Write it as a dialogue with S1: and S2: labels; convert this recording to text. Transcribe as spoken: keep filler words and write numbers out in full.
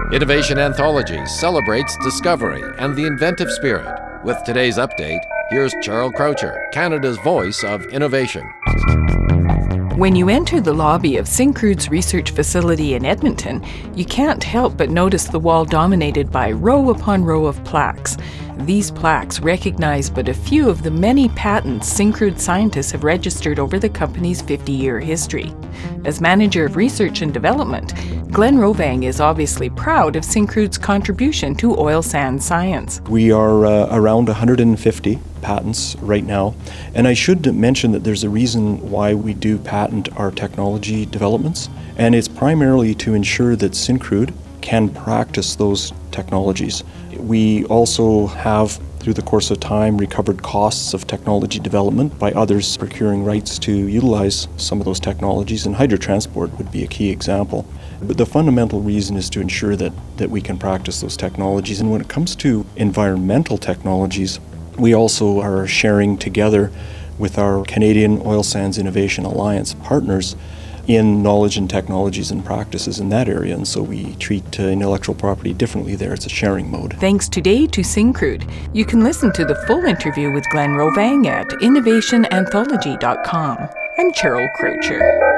S1: Innovation Anthology celebrates discovery and the inventive spirit. With today's update, here's Charles Croucher, Canada's voice of innovation.
S2: When you enter the lobby of Syncrude's research facility in Edmonton, you can't help but notice the wall dominated by row upon row of plaques. These plaques recognize but a few of the many patents Syncrude scientists have registered over the company's fifty-year history. As Manager of Research and Development, Glenn Rovang is obviously proud of Syncrude's contribution to oil sands science.
S3: We are uh, around one hundred fifty patents right now, and I should mention that there's a reason why we do patent our technology developments, and it's primarily to ensure that Syncrude can practice those technologies. We also have, through the course of time, recovered costs of technology development by others procuring rights to utilize some of those technologies, and hydrotransport would be a key example. But the fundamental reason is to ensure that, that we can practice those technologies. And when it comes to environmental technologies, we also are sharing together with our Canadian Oil Sands Innovation Alliance partners in knowledge and technologies and practices in that area, and so we treat uh, intellectual property differently there. It's a sharing mode.
S2: Thanks today to Syncrude. You can listen to the full interview with Glenn Rovang at innovation anthology dot com. I'm Cheryl Croucher.